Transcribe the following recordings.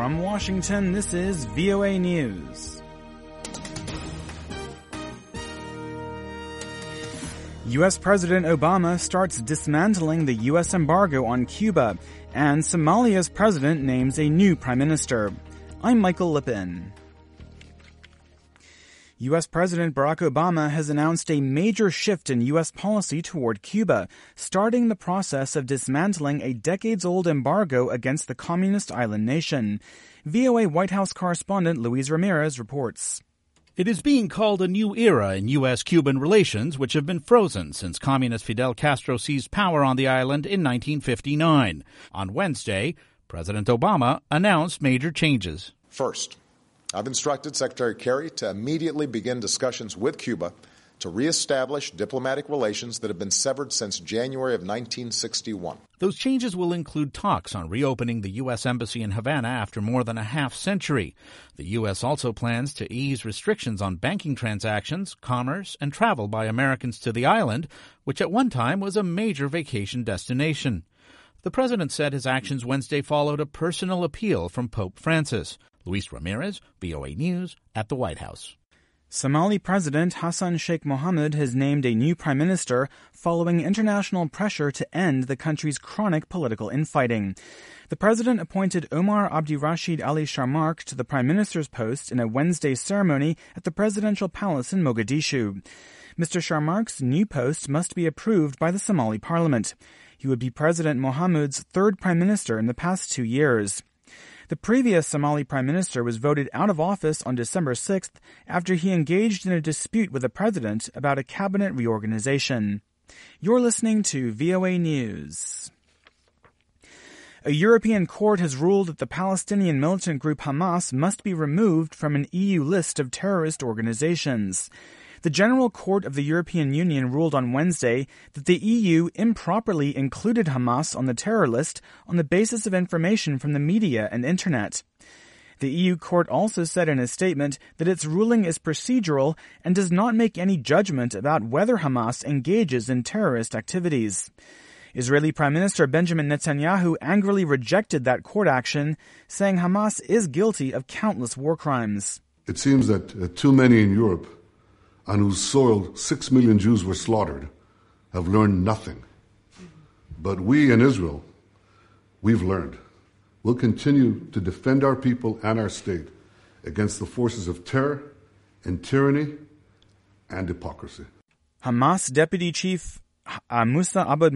From Washington, this is VOA News. U.S. President Obama starts dismantling the U.S. embargo on Cuba, and Somalia's president names a new prime minister. I'm Michael Lippin. U.S. President Barack Obama has announced a major shift in U.S. policy toward Cuba, starting the process of dismantling a decades-old embargo against the communist island nation. VOA White House correspondent Luis Ramirez reports. It is being called a new era in U.S.-Cuban relations, which have been frozen since communist Fidel Castro seized power on the island in 1959. On Wednesday, President Obama announced major changes. First, I've instructed Secretary Kerry to immediately begin discussions with Cuba to reestablish diplomatic relations that have been severed since January of 1961. Those changes will include talks on reopening the U.S. Embassy in Havana after more than a half-century. The U.S. also plans to ease restrictions on banking transactions, commerce, and travel by Americans to the island, which at one time was a major vacation destination. The president said his actions Wednesday followed a personal appeal from Pope Francis. Luis Ramirez, VOA News, at the White House. Somali President Hassan Sheikh Mohamud has named a new prime minister following international pressure to end the country's chronic political infighting. The president appointed Omar Abdirashid Ali Sharmark to the prime minister's post in a Wednesday ceremony at the presidential palace in Mogadishu. Mr. Sharmark's new post must be approved by the Somali parliament. He would be President Mohamud's third prime minister in the past 2 years. The previous Somali prime minister was voted out of office on December 6th after he engaged in a dispute with the president about a cabinet reorganization. You're listening to VOA News. A European court has ruled that the Palestinian militant group Hamas must be removed from an EU list of terrorist organizations. The General Court of the European Union ruled on Wednesday that the EU improperly included Hamas on the terror list on the basis of information from the media and internet. The EU court also said in a statement that its ruling is procedural and does not make any judgment about whether Hamas engages in terrorist activities. Israeli Prime Minister Benjamin Netanyahu angrily rejected that court action, saying Hamas is guilty of countless war crimes. It seems that too many in Europe, on whose soil 6 million Jews were slaughtered, have learned nothing. But we in Israel, we've learned. We'll continue to defend our people and our state against the forces of terror and tyranny and hypocrisy. Hamas Deputy Chief Musa Abu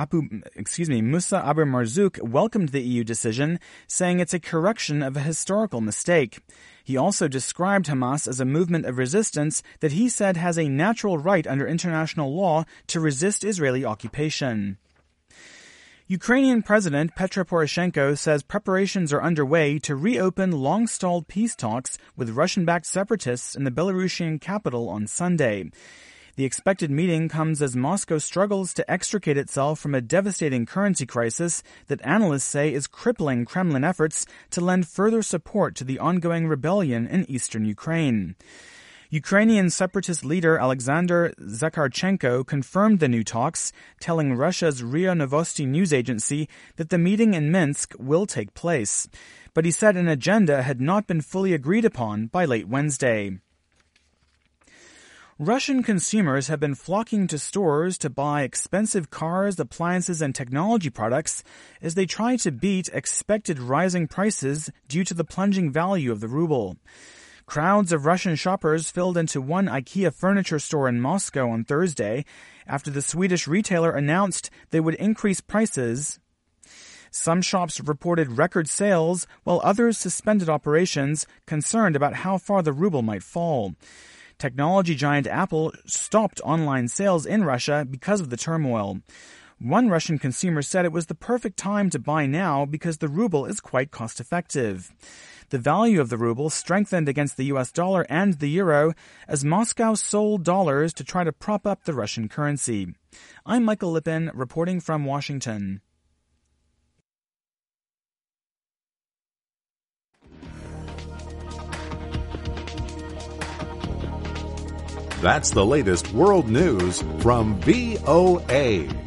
Marzouk welcomed the EU decision, saying it's a correction of a historical mistake. He also described Hamas as a movement of resistance that he said has a natural right under international law to resist Israeli occupation. Ukrainian President Petro Poroshenko says preparations are underway to reopen long-stalled peace talks with Russian-backed separatists in the Belarusian capital on Sunday. The expected meeting comes as Moscow struggles to extricate itself from a devastating currency crisis that analysts say is crippling Kremlin efforts to lend further support to the ongoing rebellion in eastern Ukraine. Ukrainian separatist leader Alexander Zakharchenko confirmed the new talks, telling Russia's RIA Novosti news agency that the meeting in Minsk will take place. But he said an agenda had not been fully agreed upon by late Wednesday. Russian consumers have been flocking to stores to buy expensive cars, appliances, and technology products as they try to beat expected rising prices due to the plunging value of the ruble. Crowds of Russian shoppers filled into one IKEA furniture store in Moscow on Thursday after the Swedish retailer announced they would increase prices. Some shops reported record sales, while others suspended operations, concerned about how far the ruble might fall. Technology giant Apple stopped online sales in Russia because of the turmoil. One Russian consumer said it was the perfect time to buy now because the ruble is quite cost-effective. The value of the ruble strengthened against the US dollar and the euro as Moscow sold dollars to try to prop up the Russian currency. I'm Michael Lippin, reporting from Washington. That's the latest world news from VOA.